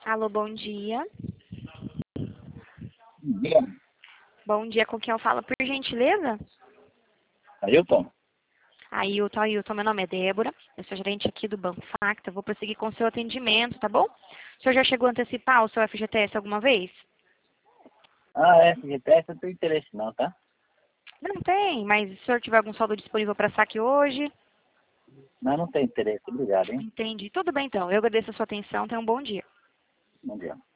Alô, bom dia. Diga. Bom dia, com quem eu falo, por gentileza? Ailton? Ailton, meu nome é Débora, eu sou gerente aqui do Banco Facta, vou prosseguir com o seu atendimento, tá bom? O senhor já chegou a antecipar o seu FGTS alguma vez? FGTS eu não tenho interesse não, tá? Não tem, mas se o senhor tiver algum saldo disponível para saque hoje? Não tem interesse. Obrigado, hein? Entendi. Tudo bem então, eu agradeço a sua atenção, tenha um bom dia. Bom dia.